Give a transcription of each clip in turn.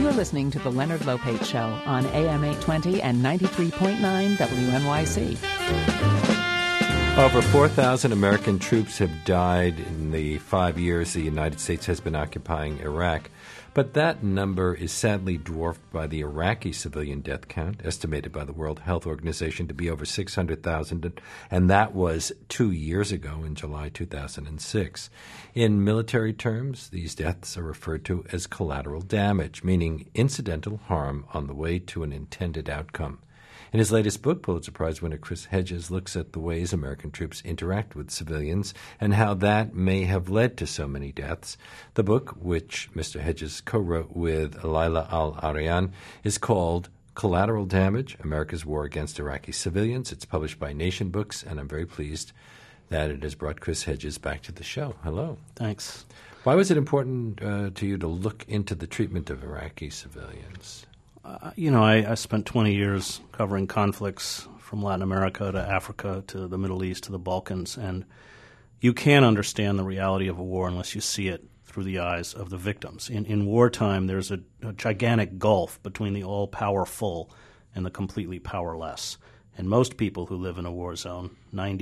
You're listening to The Leonard Lopate Show on AM 820 and 93.9 WNYC. Over 4,000 American troops have died in the 5 years the United States has been occupying Iraq. But that number is sadly dwarfed by the Iraqi civilian death count, estimated by the World Health Organization to be over 600,000, and that was 2 years ago in July 2006. In military terms, these deaths are referred to as collateral damage, meaning incidental harm on the way to an intended outcome. In his latest book, Pulitzer Prize winner Chris Hedges looks at the ways American troops interact with civilians and how that may have led to so many deaths. The book, which Mr. Hedges co-wrote with Laila Al-Arian, is called Collateral Damage, America's War Against Iraqi Civilians. It's published by Nation Books, and I'm very pleased that it has brought Chris Hedges back to the show. Hello. Thanks. Why was it important to you to look into the treatment of Iraqi civilians? I spent 20 years covering conflicts from Latin America to Africa to the Middle East to the Balkans, and you can't understand the reality of a war unless you see it through the eyes of the victims. In wartime, there's a gigantic gulf between the all-powerful and the completely powerless. And most people who live in a war zone,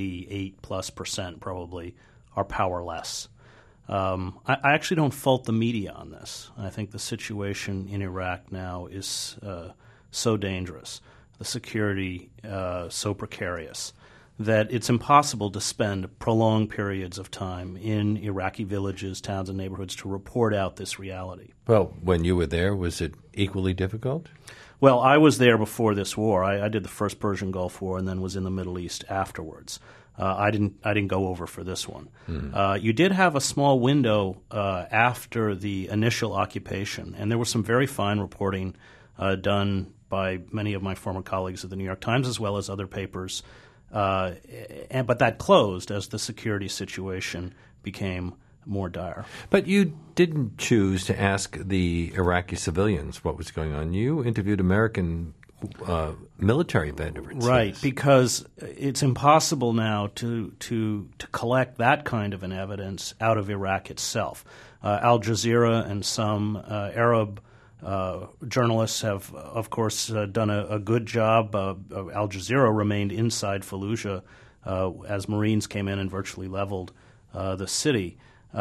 98+% probably, are powerless. I actually don't fault the media on this. I think the situation in Iraq now is so dangerous, the security so precarious, that it's impossible to spend prolonged periods of time in Iraqi villages, towns, and neighborhoods to report out this reality. Well, when you were there, was it equally difficult? Well, I was there before this war. I did the first Persian Gulf War and then was in the Middle East afterwards. I didn't go over for this one. You did have a small window after the initial occupation, and there was some very fine reporting done by many of my former colleagues at the New York Times as well as other papers. But that closed as the security situation became more dire. But you didn't choose to ask the Iraqi civilians what was going on. You interviewed American military veterans. Right, because it's impossible now to collect that kind of an evidence out of Iraq itself. Al Jazeera and some Arab journalists have, of course, done a good job. Al Jazeera remained inside Fallujah as Marines came in and virtually leveled the city.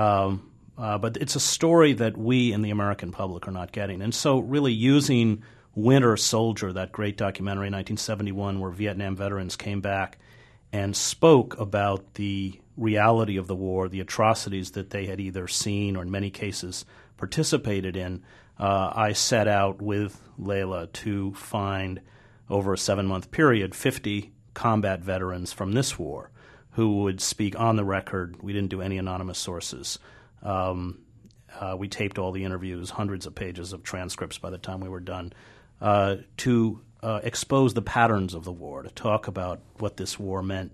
But it's a story that we in the American public are not getting. And so really using Winter Soldier, that great documentary in 1971 where Vietnam veterans came back and spoke about the reality of the war, the atrocities that they had either seen or in many cases participated in, I set out with Layla to find, over a 7-month period, 50 combat veterans from this war who would speak on the record. We didn't do any anonymous sources. We taped all the interviews, hundreds of pages of transcripts by the time we were done, to expose the patterns of the war, to talk about what this war meant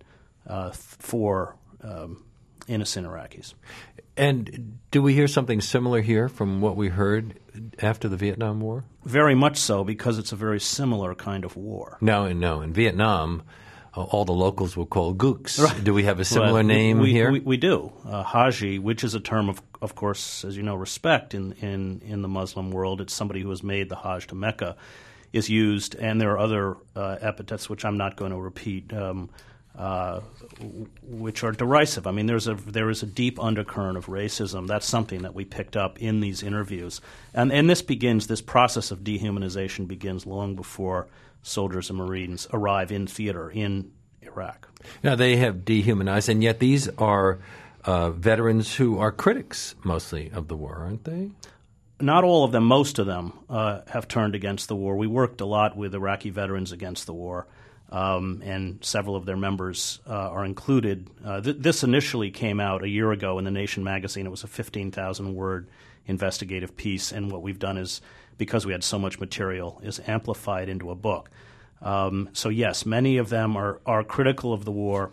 for innocent Iraqis. And do we hear something similar here from what we heard after the Vietnam War? Very much so, because it's a very similar kind of war. No. In Vietnam, all the locals will call gooks. Right. Do we have a similar name here? We do. Haji, which is a term of course, as you know, respect in the Muslim world. It's somebody who has made the Hajj to Mecca, is used, and there are other epithets which I'm not going to repeat, which are derisive. I mean, there is a deep undercurrent of racism. That's something that we picked up in these interviews. And this process of dehumanization begins long before soldiers and Marines arrive in theater in Iraq. Now, they have dehumanized, and yet these are veterans who are critics mostly of the war, aren't they? Not all of them. Most of them have turned against the war. We worked a lot with Iraqi veterans against the war, and several of their members are included. This initially came out a year ago in The Nation magazine. It was a 15,000-word investigative piece, and what we've done is, because we had so much material, is amplified into a book. So yes, many of them are critical of the war,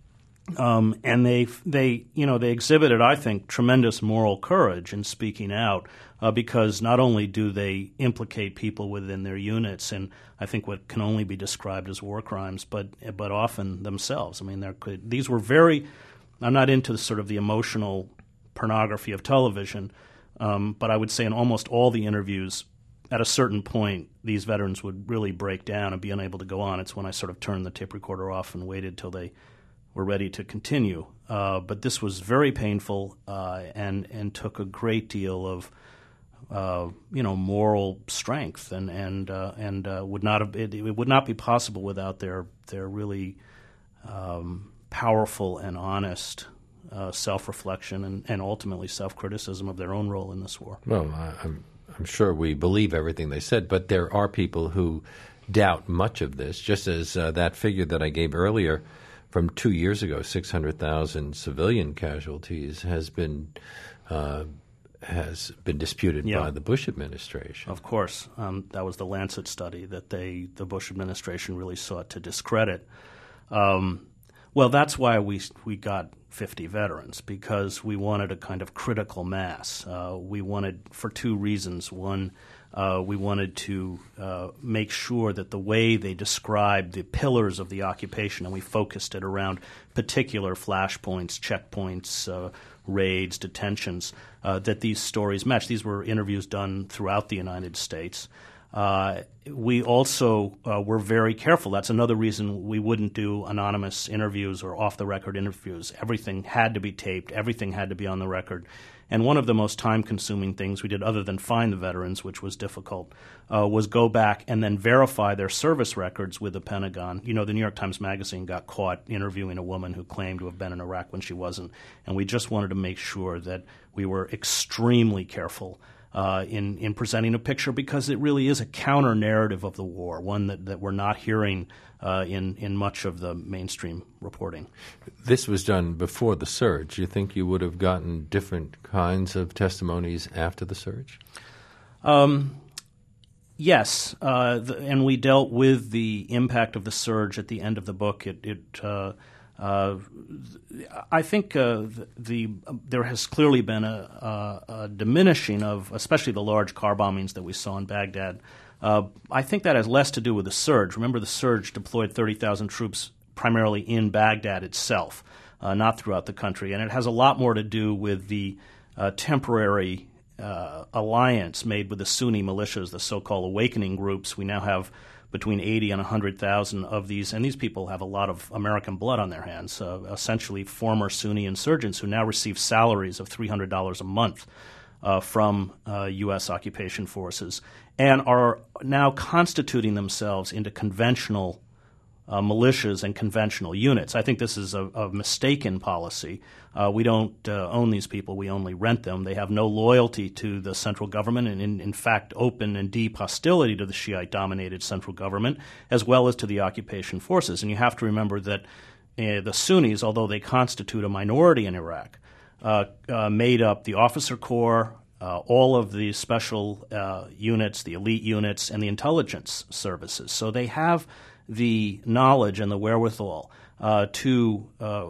and they exhibited, I think, tremendous moral courage in speaking out, because not only do they implicate people within their units in, I think, what can only be described as war crimes, but often themselves. I mean, these were very. I'm not into sort of the emotional pornography of television, but I would say in almost all the interviews, at a certain point, these veterans would really break down and be unable to go on. It's when I sort of turned the tape recorder off and waited till they were ready to continue. But this was very painful and took a great deal of moral strength, and would not have it would not be possible without their really powerful and honest self-reflection and ultimately self-criticism of their own role in this war. Well, I'm sure we believe everything they said, but there are people who doubt much of this, just as that figure that I gave earlier from 2 years ago, 600,000 civilian casualties, has been disputed by the Bush administration. Of course. That was the Lancet study that the Bush administration really sought to discredit. Well, that's why we got 50 veterans, because we wanted a kind of critical mass. We wanted, for two reasons. One, we wanted to make sure that the way they described the pillars of the occupation, and we focused it around particular flashpoints, checkpoints, raids, detentions, that these stories match. These were interviews done throughout the United States. We also were very careful. That's another reason we wouldn't do anonymous interviews or off-the-record interviews. Everything had to be taped. Everything had to be on the record. And one of the most time-consuming things we did, other than find the veterans, which was difficult, was go back and then verify their service records with the Pentagon. You know, the New York Times Magazine got caught interviewing a woman who claimed to have been in Iraq when she wasn't. And we just wanted to make sure that we were extremely careful in presenting a picture, because it really is a counter-narrative of the war, one that we're not hearing in much of the mainstream reporting. This was done before the surge. You think you would have gotten different kinds of testimonies after the surge? Yes, and we dealt with the impact of the surge at the end of the book. I think there has clearly been a diminishing of, especially the large car bombings that we saw in Baghdad. I think that has less to do with the surge. Remember, the surge deployed 30,000 troops primarily in Baghdad itself, not throughout the country. And it has a lot more to do with the temporary alliance made with the Sunni militias, the so-called awakening groups. We now have between 80 and 100,000 of these, and these people have a lot of American blood on their hands, essentially former Sunni insurgents who now receive salaries of $300 a month from U.S. occupation forces, and are now constituting themselves into conventional militias and conventional units. I think this is a mistaken policy. We don't own these people. We only rent them. They have no loyalty to the central government and, in fact, open and deep hostility to the Shiite-dominated central government, as well as to the occupation forces. And you have to remember that the Sunnis, although they constitute a minority in Iraq, made up the officer corps, all of the special units, the elite units, and the intelligence services. So they have the knowledge and the wherewithal to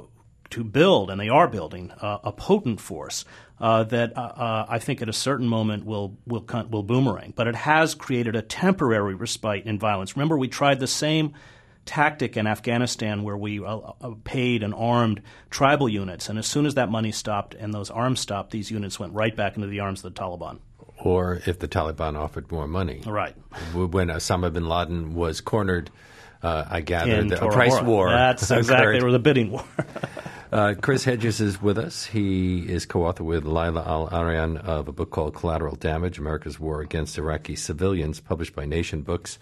build, and they are building, a potent force that I think at a certain moment will boomerang. But it has created a temporary respite in violence. Remember, we tried the same tactic in Afghanistan where we paid and armed tribal units, and as soon as that money stopped and those arms stopped, these units went right back into the arms of the Taliban. Or if the Taliban offered more money. Right. When Osama bin Laden was cornered, I gather that a price war. That's exactly, or the bidding war. Chris Hedges is with us. He is co-author with Laila Al-Arian of a book called Collateral Damage, America's War Against Iraqi Civilians, published by Nation Books.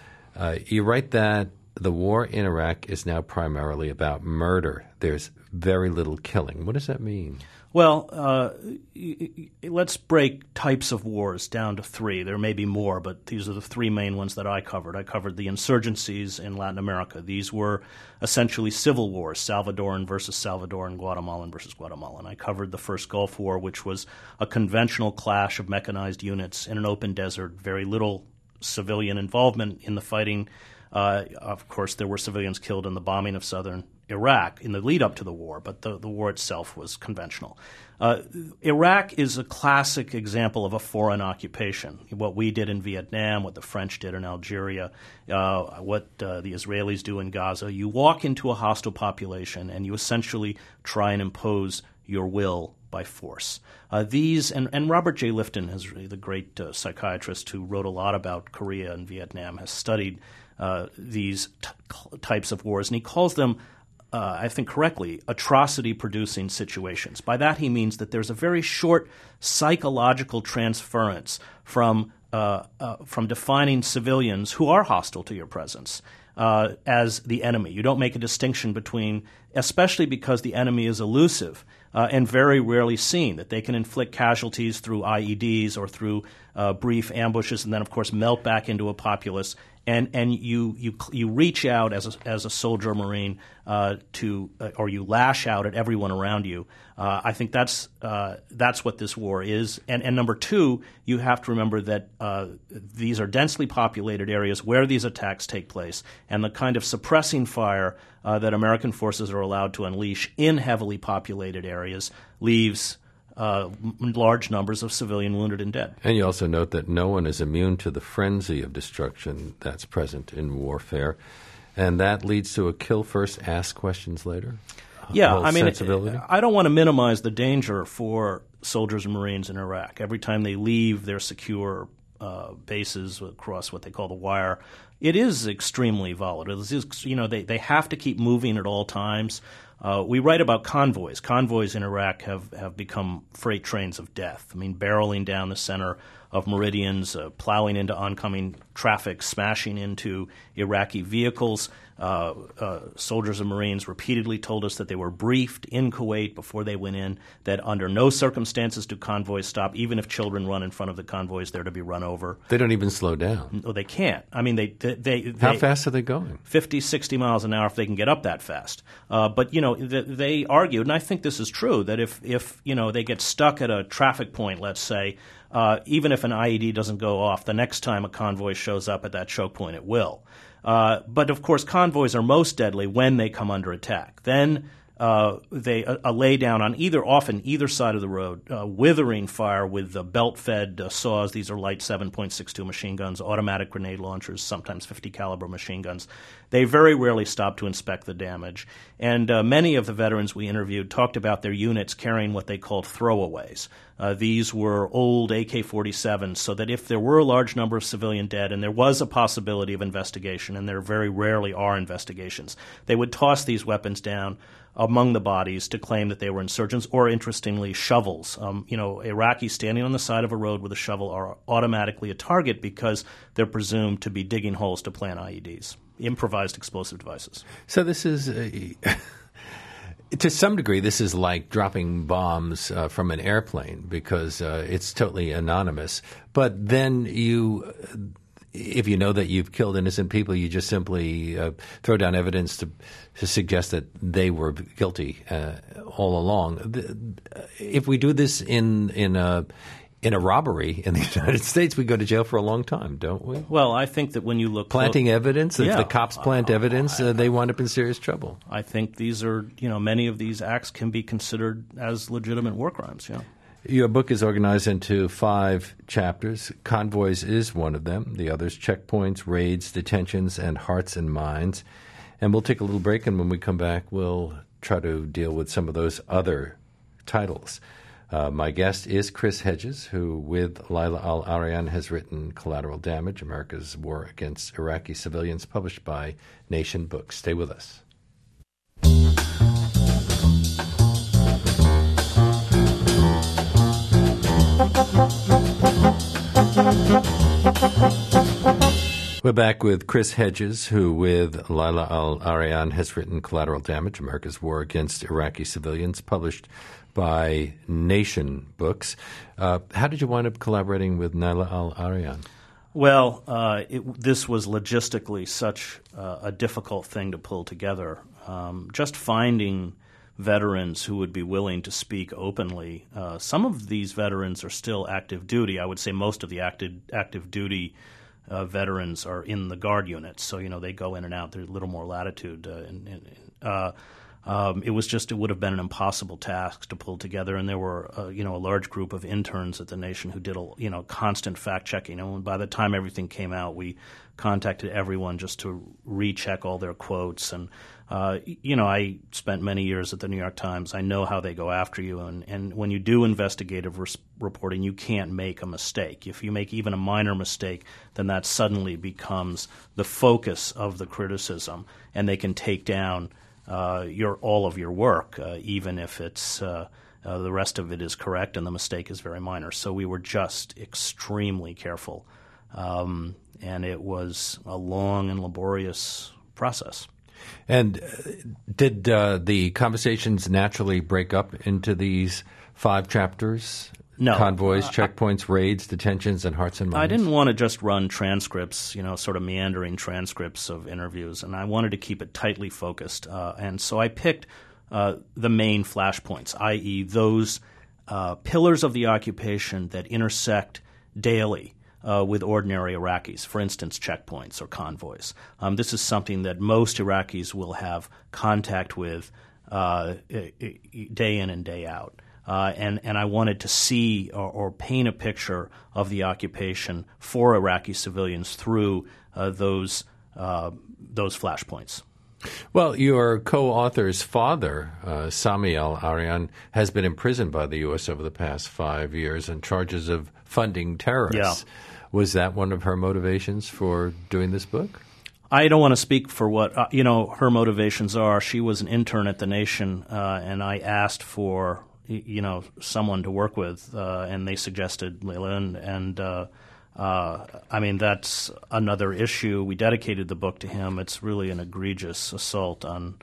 You write that the war in Iraq is now primarily about murder. There's very little killing. What does that mean? Well, let's break types of wars down to three. There may be more, but these are the three main ones that I covered. I covered the insurgencies in Latin America. These were essentially civil wars, Salvadoran versus Salvadoran, Guatemalan versus Guatemalan. I covered the first Gulf War, which was a conventional clash of mechanized units in an open desert, very little civilian involvement in the fighting. Of course, there were civilians killed in the bombing of southern Iraq in the lead-up to the war, but the war itself was conventional. Iraq is a classic example of a foreign occupation. What we did in Vietnam, what the French did in Algeria, what the Israelis do in Gaza. You walk into a hostile population and you essentially try and impose your will by force. These and Robert J. Lifton, the great psychiatrist who wrote a lot about Korea and Vietnam, has studied these types of wars, and he calls them, I think correctly, atrocity-producing situations. By that he means that there's a very short psychological transference from defining civilians who are hostile to your presence as the enemy. You don't make a distinction between, especially because the enemy is elusive and very rarely seen, that they can inflict casualties through IEDs or through brief ambushes and then, of course, melt back into a populace. And you reach out as a soldier or Marine or you lash out at everyone around you. I think that's what this war is. And number two, you have to remember that these are densely populated areas where these attacks take place, and the kind of suppressing fire that American forces are allowed to unleash in heavily populated areas leaves large numbers of civilian wounded and dead. And you also note that no one is immune to the frenzy of destruction that's present in warfare, and that leads to a kill first, ask questions later. Yeah, I mean, I don't want to minimize the danger for soldiers and Marines in Iraq. Every time they leave their secure bases across what they call the wire, it is extremely volatile. They have to keep moving at all times. We write about convoys. Convoys in Iraq have become freight trains of death. I mean, barreling down the center of meridians, plowing into oncoming traffic, smashing into Iraqi vehicles. Soldiers and Marines repeatedly told us that they were briefed in Kuwait before they went in that under no circumstances do convoys stop. Even if children run in front of the convoys, they're to be run over. They don't even slow down. No, they can't. I mean, they How fast are they going? 50, 60 miles an hour if they can get up that fast. But, they argued, and I think this is true, that if they get stuck at a traffic point, let's say, even if an IED doesn't go off, the next time a convoy shows up at that choke point, it will. But, of course, convoys are most deadly when they come under attack. Then they lay down on either side of the road, withering fire with belt-fed saws. These are light 7.62 machine guns, automatic grenade launchers, sometimes 50 caliber machine guns. They very rarely stop to inspect the damage. And many of the veterans we interviewed talked about their units carrying what they called throwaways. These were old AK-47s, so that if there were a large number of civilian dead and there was a possibility of investigation, and there very rarely are investigations, they would toss these weapons down among the bodies to claim that they were insurgents, or, interestingly, shovels. Iraqis standing on the side of a road with a shovel are automatically a target because they're presumed to be digging holes to plant IEDs, improvised explosive devices. So this is, to some degree, this is like dropping bombs from an airplane because it's totally anonymous. But then if you know that you've killed innocent people, you just simply throw down evidence to suggest that they were guilty all along. If we do this in a robbery in the United States, we go to jail for a long time, don't we? Well, I think that when you look planting evidence, if the cops plant evidence, they wind up in serious trouble. I think these are, many of these acts can be considered as legitimate war crimes. Yeah. Your book is organized into 5 chapters. Convoys is one of them. The others, checkpoints, raids, detentions, and hearts and minds. And we'll take a little break, and when we come back, we'll try to deal with some of those other titles. My guest is Chris Hedges, who, with Laila Al-Arian, has written Collateral Damage, America's War Against Iraqi Civilians, published by Nation Books. Stay with us. We're back with Chris Hedges, who, with Laila Al-Arian, has written Collateral Damage, America's War Against Iraqi Civilians, published by Nation Books. How did you wind up collaborating with Laila Al-Arian? Well, this was logistically such a difficult thing to pull together. Just finding veterans who would be willing to speak openly. Some of these veterans are still active duty. I would say most of the active duty veterans are in the Guard units, so they go in and out. There's a little more latitude. It would have been an impossible task to pull together, and there were a large group of interns at the Nation who did constant fact checking. And by the time everything came out, we contacted everyone just to recheck all their quotes. And I spent many years at the New York Times. I know how they go after you, and when you do investigative reporting, you can't make a mistake. If you make even a minor mistake, then that suddenly becomes the focus of the criticism, and they can take down all of your work, even if it's the rest of it is correct and the mistake is very minor. So we were just extremely careful, and it was a long and laborious process. And did the conversations naturally break up into these 5 chapters? No. Convoys, checkpoints, raids, detentions, and hearts and minds? I didn't want to just run transcripts, sort of meandering transcripts of interviews, and I wanted to keep it tightly focused. And so I picked the main flashpoints, i.e. those pillars of the occupation that intersect daily with ordinary Iraqis, for instance, checkpoints or convoys. This is something that most Iraqis will have contact with day in and day out. And I wanted to see or paint a picture of the occupation for Iraqi civilians through those flashpoints. Well, your co-author's father, Sami al-Arian, has been imprisoned by the U.S. over the past 5 years on charges of funding terrorists. Yeah. Was that one of her motivations for doing this book? I don't want to speak for what her motivations are. She was an intern at the Nation, and I asked for someone to work with, and they suggested Layla, and that's another issue. We dedicated the book to him. It's really an egregious assault on,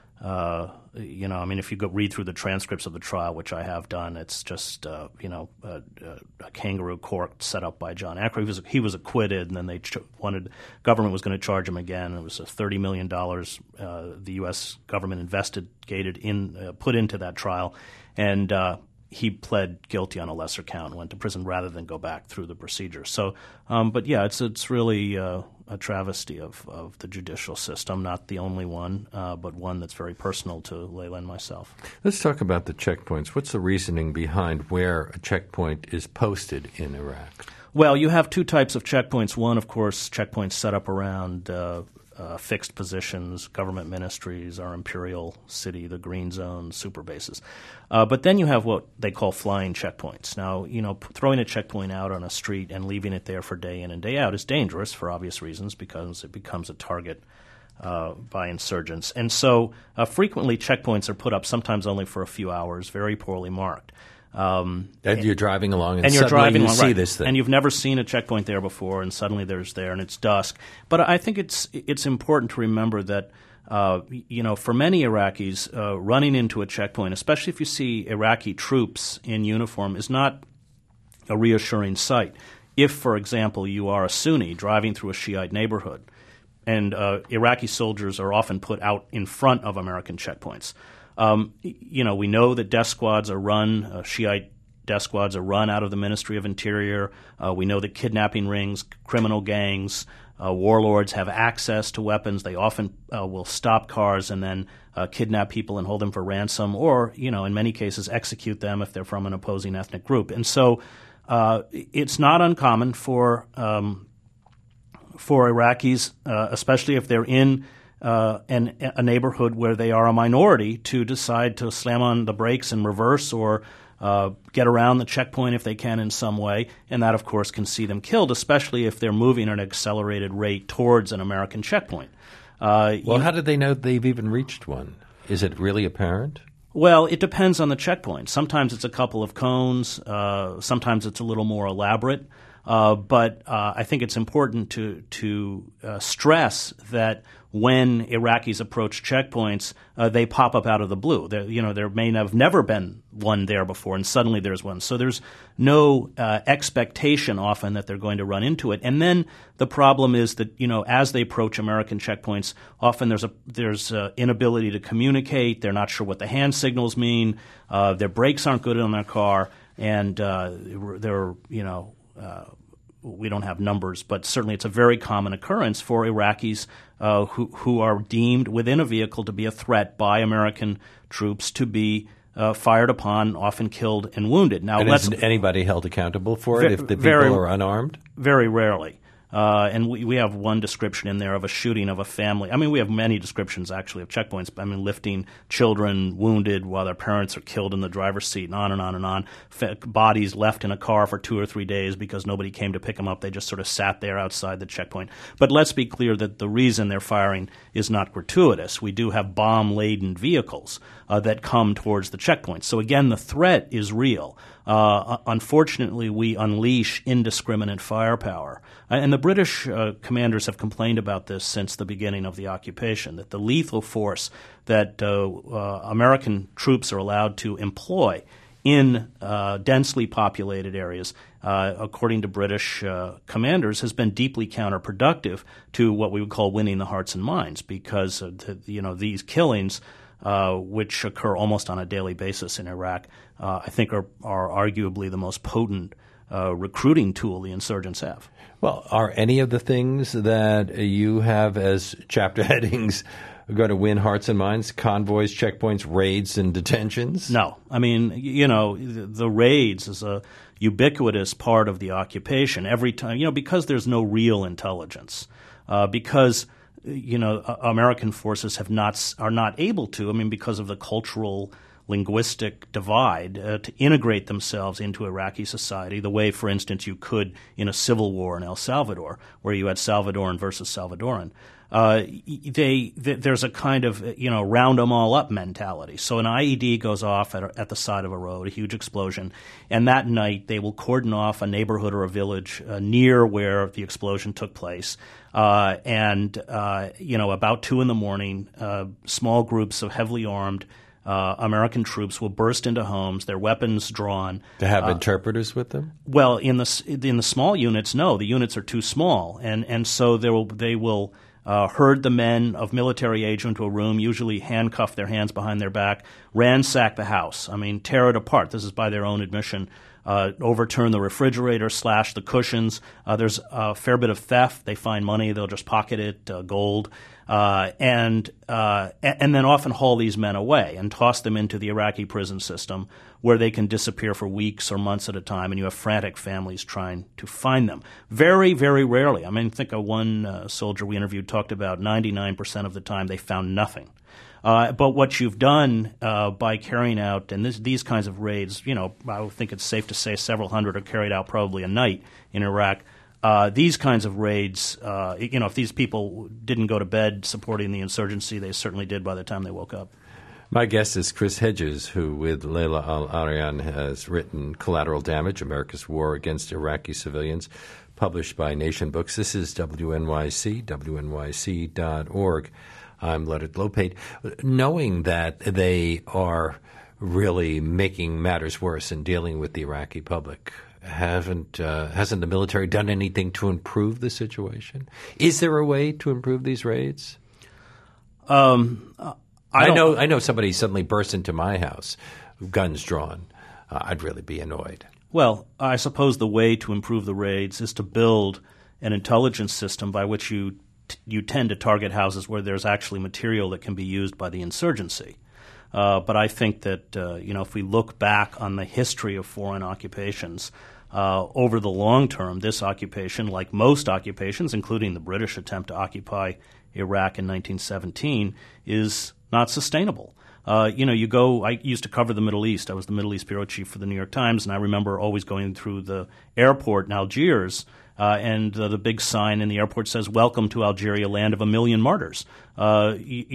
if you go read through the transcripts of the trial, which I have done, it's just, a kangaroo court set up by John Acker. He was acquitted, and then government was going to charge him again. It was $30 million the U.S. government put into that trial. And he pled guilty on a lesser count and went to prison rather than go back through the procedure. So, it's really a travesty of the judicial system, not the only one, but one that's very personal to Layla and myself. Let's talk about the checkpoints. What's the reasoning behind where a checkpoint is posted in Iraq? Well, you have 2 types of checkpoints. One, of course, checkpoints set up around fixed positions, government ministries, our imperial city, the green zone, super bases. But then you have what they call flying checkpoints. Now, throwing a checkpoint out on a street and leaving it there for day in and day out is dangerous for obvious reasons because it becomes a target by insurgents. And so frequently checkpoints are put up sometimes only for a few hours, very poorly marked. And you're driving along and you're suddenly driving you along, see right. this thing. And you've never seen a checkpoint there before, and suddenly there's there, and it's dusk. But I think it's important to remember that, for many Iraqis, running into a checkpoint, especially if you see Iraqi troops in uniform, is not a reassuring sight. If, for example, you are a Sunni driving through a Shiite neighborhood, and Iraqi soldiers are often put out in front of American checkpoints. We know that death squads are run, Shiite death squads are run out of the Ministry of Interior. We know that kidnapping rings, criminal gangs, warlords have access to weapons. They often will stop cars and then kidnap people and hold them for ransom or, in many cases, execute them if they're from an opposing ethnic group. And so it's not uncommon for Iraqis, especially if they're in a neighborhood where they are a minority, to decide to slam on the brakes and reverse or get around the checkpoint if they can in some way. And that, of course, can see them killed, especially if they're moving at an accelerated rate towards an American checkpoint. How do they know they've even reached one? Is it really apparent? Well, it depends on the checkpoint. Sometimes it's a couple of cones. Sometimes it's a little more elaborate. But I think it's important to stress that when Iraqis approach checkpoints, they pop up out of the blue. There may have never been one there before, and suddenly there's one. So there's no expectation often that they're going to run into it. And then the problem is that as they approach American checkpoints, often there's inability to communicate. They're not sure what the hand signals mean. Their brakes aren't good on their car, and they're we don't have numbers, but certainly it's a very common occurrence for Iraqis who are deemed within a vehicle to be a threat by American troops to be fired upon, often killed and wounded. Now, and isn't anybody held accountable for it if the people are unarmed? Very rarely. And we have one description in there of a shooting of a family. I mean, we have many descriptions, actually, of checkpoints. I mean, lifting children wounded while their parents are killed in the driver's seat, and on and on and on. Bodies left in a car for 2 or 3 days because nobody came to pick them up. They just sort of sat there outside the checkpoint. But let's be clear that the reason they're firing is not gratuitous. We do have bomb-laden vehicles that come towards the checkpoint. So, again, the threat is real. Unfortunately, we unleash indiscriminate firepower. And the British commanders have complained about this since the beginning of the occupation, that the lethal force that American troops are allowed to employ in densely populated areas, according to British commanders, has been deeply counterproductive to what we would call winning the hearts and minds, because these killings, which occur almost on a daily basis in Iraq, I think are arguably the most potent recruiting tool the insurgents have. Well, are any of the things that you have as chapter headings going to win hearts and minds? Convoys, checkpoints, raids, and detentions? No. I mean, the raids is a ubiquitous part of the occupation. Every time, because there's no real intelligence, because American forces are not able to. I mean, because of the cultural linguistic divide, to integrate themselves into Iraqi society the way, for instance, you could in a civil war in El Salvador, where you had Salvadoran versus Salvadoran. There's a kind of round them all up mentality. So an IED goes off at the side of a road, a huge explosion, and that night they will cordon off a neighborhood or a village near where the explosion took place. And about 2 a.m, small groups of heavily armed American troops will burst into homes, their weapons drawn. To have interpreters with them? Well, in the small units, no. The units are too small, and so they will herd the men of military age into a room, usually handcuff their hands behind their back, ransack the house. I mean, tear it apart. This is by their own admission. Overturn the refrigerator, slash the cushions. There's a fair bit of theft. They find money, they'll just pocket it, gold, and then often haul these men away and toss them into the Iraqi prison system, where they can disappear for weeks or months at a time, and you have frantic families trying to find them. Very, very rarely. I mean, think of one soldier we interviewed talked about 99% of the time they found nothing. But what you've done by carrying out, and these kinds of raids, I would think it's safe to say several hundred are carried out probably a night in Iraq. These kinds of raids, if these people didn't go to bed supporting the insurgency, they certainly did by the time they woke up. My guest is Chris Hedges, who with Layla Al-Arian has written Collateral Damage, America's War Against Iraqi Civilians, published by Nation Books. This is WNYC, WNYC.org. I'm Leonard Lopate. Knowing that they are really making matters worse in dealing with the Iraqi public, hasn't the military done anything to improve the situation? Is there a way to improve these raids? I know somebody suddenly burst into my house, guns drawn. I'd really be annoyed. Well, I suppose the way to improve the raids is to build an intelligence system by which you tend to target houses where there's actually material that can be used by the insurgency. But I think that, if we look back on the history of foreign occupations, over the long term, this occupation, like most occupations, including the British attempt to occupy Iraq in 1917, is not sustainable. I used to cover the Middle East. I was the Middle East bureau chief for the New York Times, and I remember always going through the airport in Algiers, and the big sign in the airport says, "Welcome to Algeria, land of a million martyrs." I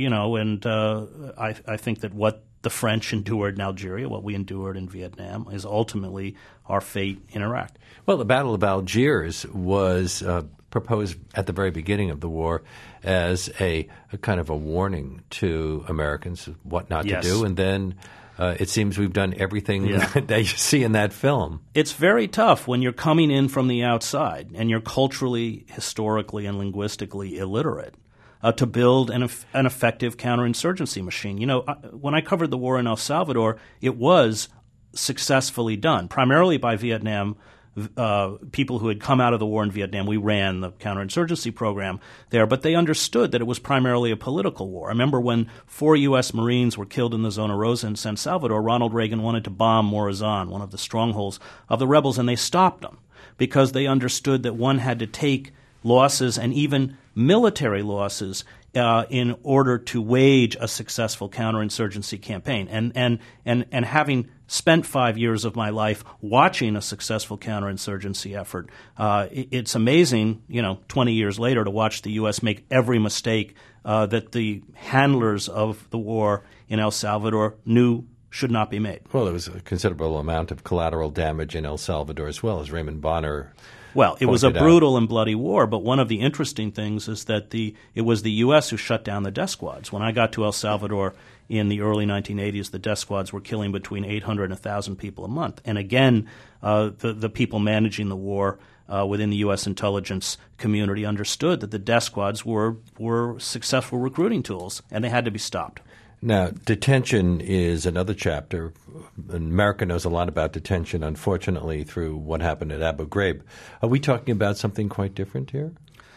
think that what the French endured in Algeria, what we endured in Vietnam, is ultimately our fate in Iraq. Well, the Battle of Algiers was proposed at the very beginning of the war as a kind of a warning to Americans of what not to do, and then it seems we've done everything that you see in that film. It's very tough when you're coming in from the outside and you're culturally, historically, and linguistically illiterate to build an effective counterinsurgency machine. When I covered the war in El Salvador, it was successfully done, primarily by Vietnam people who had come out of the war in Vietnam. We ran the counterinsurgency program there, but they understood that it was primarily a political war. I remember when 4 U.S. Marines were killed in the Zona Rosa in San Salvador, Ronald Reagan wanted to bomb Morazan, one of the strongholds of the rebels, and they stopped them because they understood that one had to take losses and even military losses in order to wage a successful counterinsurgency campaign. And having spent 5 years of my life watching a successful counterinsurgency effort, it's amazing, 20 years later to watch the U.S. make every mistake that the handlers of the war in El Salvador knew should not be made. Well, there was a considerable amount of collateral damage in El Salvador as well, as Raymond Bonner Well, it was a pointed brutal and bloody war, but one of the interesting things is that it was the U.S. who shut down the death squads. When I got to El Salvador in the early 1980s, the death squads were killing between 800 and 1,000 people a month. And again, the people managing the war within the U.S. intelligence community understood that the death squads were successful recruiting tools, and they had to be stopped. Now, detention is another chapter. America knows a lot about detention, unfortunately, through what happened at Abu Ghraib. Are we talking about something quite different here?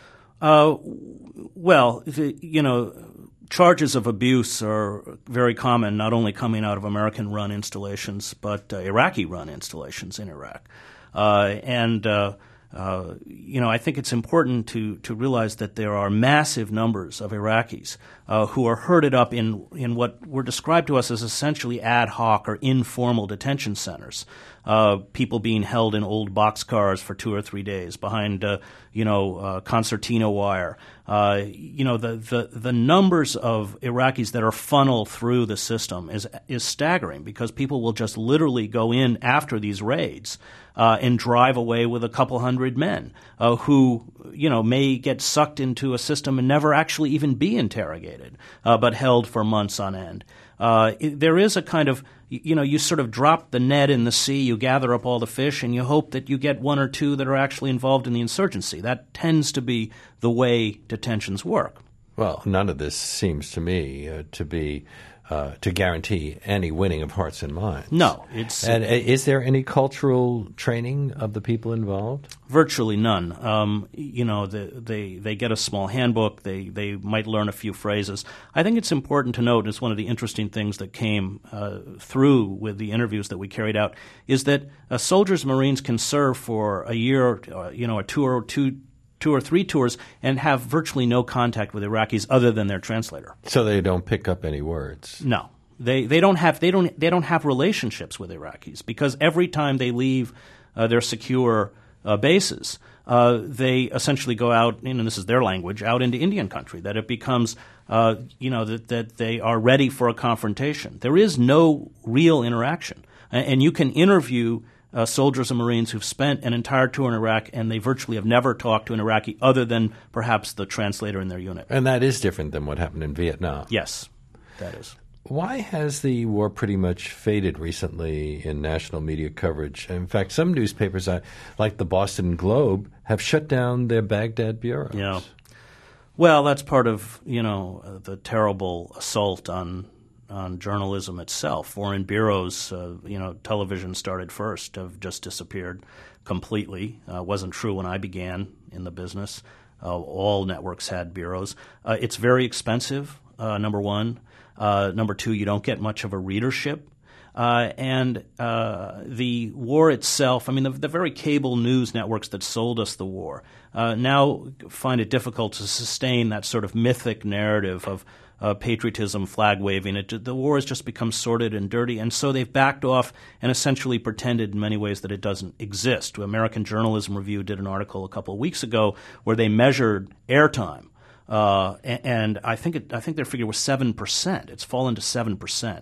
Well, charges of abuse are very common, not only coming out of American-run installations, but Iraqi-run installations in Iraq. I think it's important to realize that there are massive numbers of Iraqis who are herded up in what were described to us as essentially ad hoc or informal detention centers. People being held in old boxcars for 2 or 3 days behind, concertina wire. The numbers of Iraqis that are funneled through the system is staggering because people will just literally go in after these raids and drive away with a couple hundred men who, may get sucked into a system and never actually even be interrogated, but held for months on end. There is a kind of, you sort of drop the net in the sea, you gather up all the fish, and you hope that you get 1 or 2 that are actually involved in the insurgency. That tends to be the way detentions work. Well, none of this seems to me to guarantee any winning of hearts and minds. No. And is there any cultural training of the people involved? Virtually none. They get a small handbook. They might learn a few phrases. I think it's important to note, and it's one of the interesting things that came through with the interviews that we carried out, is that soldiers and Marines can serve for a year, a tour or two or 3 tours, and have virtually no contact with Iraqis other than their translator. So they don't pick up any words. No, they don't have relationships with Iraqis because every time they leave their secure bases, they essentially go out, and this is their language, out into Indian country. That it becomes, that they are ready for a confrontation. There is no real interaction, and you can interview soldiers and Marines who've spent an entire tour in Iraq, and they virtually have never talked to an Iraqi other than perhaps the translator in their unit. And that is different than what happened in Vietnam. Yes, that is. Why has the war pretty much faded recently in national media coverage? In fact, some newspapers, like the Boston Globe, have shut down their Baghdad bureaus. Yeah. Well, that's part of, the terrible assault on journalism itself. Foreign bureaus, television started first, have just disappeared completely. Wasn't true when I began in the business. All networks had bureaus. It's very expensive, number one. Number two, you don't get much of a readership. And the war itself, the very cable news networks that sold us the war now find it difficult to sustain that sort of mythic narrative of patriotism, flag waving. The war has just become sordid and dirty, and so they've backed off and essentially pretended in many ways that it doesn't exist. American Journalism Review did an article a couple of weeks ago where they measured airtime, and I think their figure was 7%. It's fallen to 7%.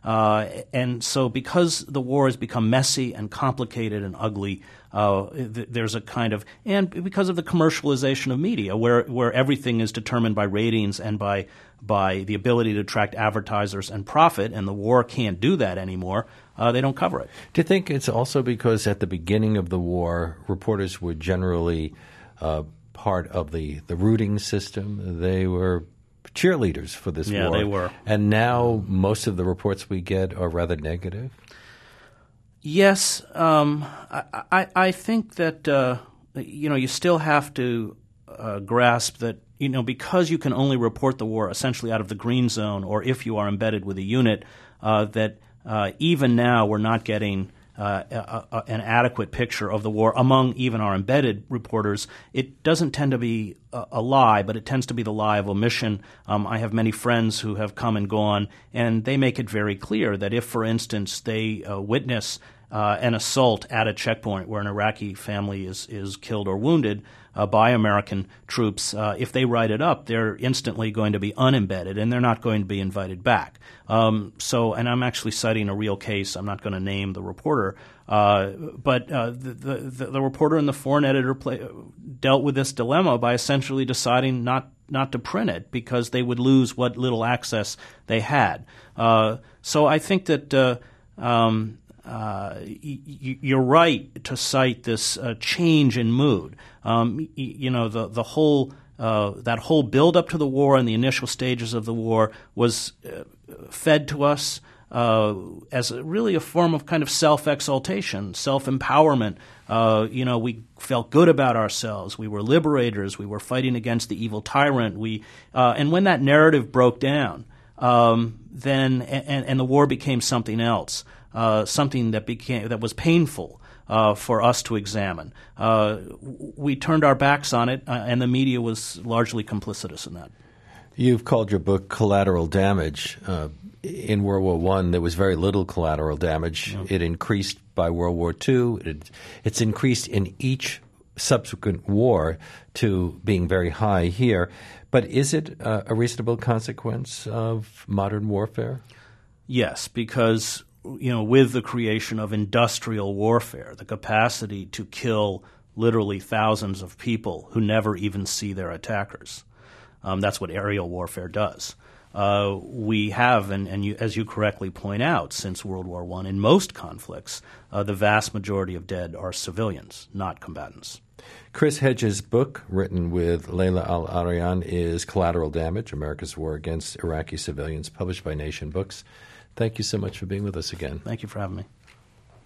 And so because the war has become messy and complicated and ugly, there's a kind of – and because of the commercialization of media where everything is determined by ratings and by the ability to attract advertisers and profit, and the war can't do that anymore, they don't cover it. Do you think it's also because at the beginning of the war, reporters were generally part of the rooting system? They were cheerleaders for this war. Yeah, they were. And now most of the reports we get are rather negative? Yes, I think that you still have to grasp that because you can only report the war essentially out of the green zone, or if you are embedded with a unit, that even now we're not getting an adequate picture of the war among even our embedded reporters. It doesn't tend to be a lie, but it tends to be the lie of omission. I have many friends who have come and gone, and they make it very clear that if, for instance, they witness an assault at a checkpoint where an Iraqi family is killed or wounded by American troops, if they write it up, they're instantly going to be unembedded, and they're not going to be invited back. And I'm actually citing a real case. I'm not going to name the reporter, but the reporter and the foreign editor dealt with this dilemma by essentially deciding not to print it because they would lose what little access they had. So I think that you're right to cite this change in mood. The whole that whole build up to the war and the initial stages of the war was fed to us as really a form of kind of self-exaltation, self-empowerment. We felt good about ourselves. We were liberators. We were fighting against the evil tyrant. And when that narrative broke down, then the war became something else. Something that was painful for us to examine. We turned our backs on it, and the media was largely complicitous in that. You've called your book Collateral Damage. In World War I, there was very little collateral damage. Yeah. It increased by World War II. It's increased in each subsequent war to being very high here. But is it a reasonable consequence of modern warfare? Yes, because with the creation of industrial warfare, the capacity to kill literally thousands of people who never even see their attackers. That's what aerial warfare does. We have, as you correctly point out, since World War I, in most conflicts, the vast majority of dead are civilians, not combatants. Chris Hedges' book, written with Layla Al-Arian, is Collateral Damage, America's War Against Iraqi Civilians, published by Nation Books. Thank you so much for being with us again. Thank you for having me.